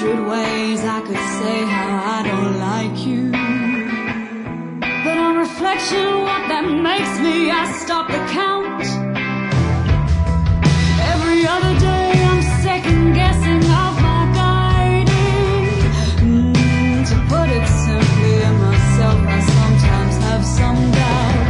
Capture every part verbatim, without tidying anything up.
hundred ways I could say how I don't like you. But on reflection, what that makes me, I stop the count. Every other day I'm second guessing of my guiding. Mm, to put it simply, in myself I sometimes have some doubt.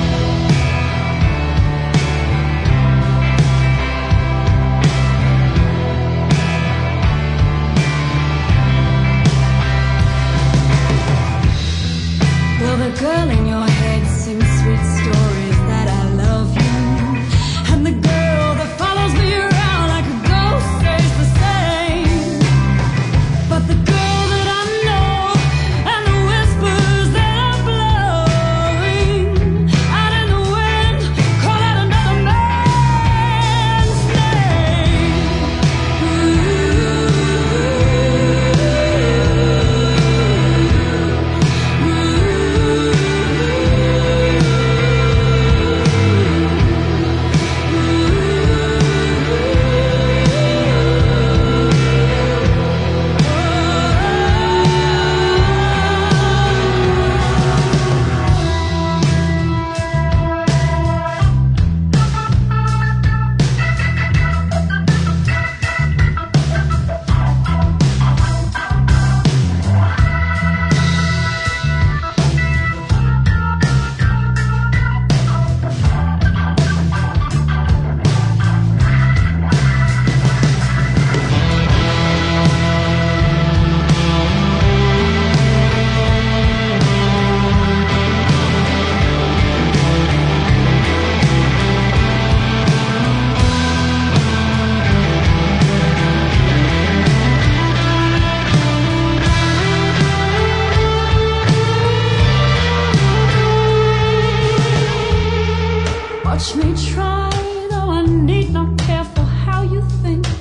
Well, the girl in your head sings sweet stories that I love you, and the girl that follows me around like a ghost stays the same. But the girl that I know and the whispers that are blowing out in the wind call out another man's name. Watch me try, though I need not care for how you think.